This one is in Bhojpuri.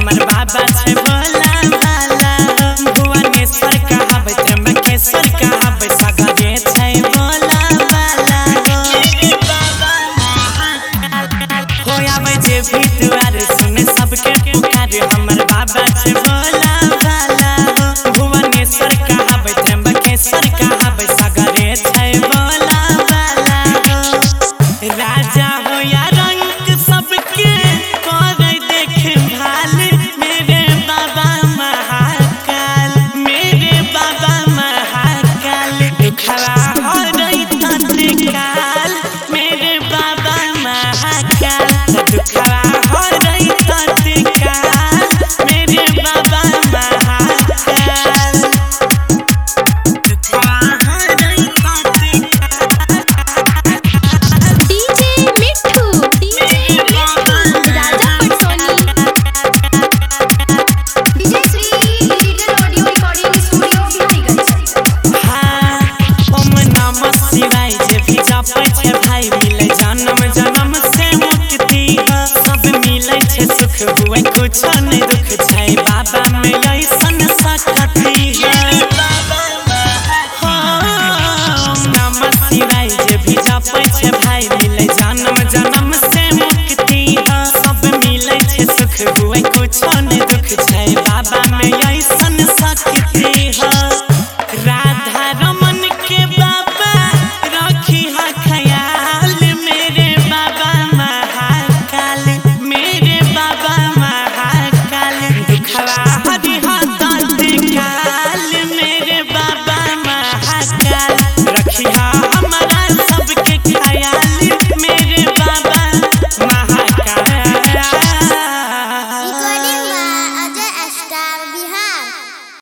हमर बाबा छे भोला भाला भुवनेश्वर कहाबै त्र्यंबकेश्वर कहाबै सगरे छे भोला भाला हो आबै जे भी दुआर सुने सबके पुकार हमर बाबा छे भोला भाला भुवनेश्वर कहाबै त्र्यंबकेश्वर कहाबै सगरे छे भोला भाला राजा हो या रंग सबके करे देख भाल मेरे बाबा महाकाल खड़ा हो रही तत्काल मेरे बाबा महाकाल खड़ा हो रही तत्काल मेरे बाबा महाकाल खड़ा हो रही DJ Mithu Raja Patsoni Vijay Shri digital audio recording studio Biharigunj. ओम नमः शिवाय जे भी जपै छे भाई मिले जन्म जन्म से मुक्ति सब मिले छे सुख हुए कुछ नहीं दुख छै बाबा में ऐसन शक्ति ओम नमः शिवाय जे भी जपै छे भाई मिले जन्म जन्म से मुक्ति सब मिले छे सुख हुए कुछ नहीं दुख छै बाबा में ऐसन